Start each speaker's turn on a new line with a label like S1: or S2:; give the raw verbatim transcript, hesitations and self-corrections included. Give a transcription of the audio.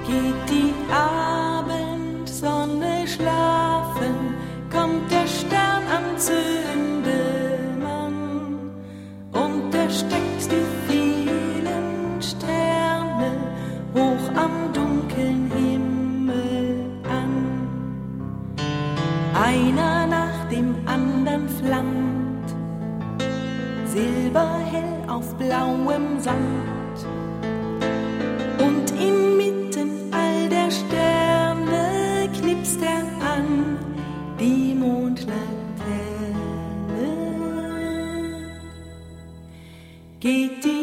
S1: Geht die Abendsonne schlafen, kommt der Stern am Sündemann und er steckt die vielen Sterne hoch am dunklen Himmel an. Einer nach dem andern flammt, silberhell auf blauem Sand. Und inmitten all der Sterne knipst er an die Mondlaterne. Geht die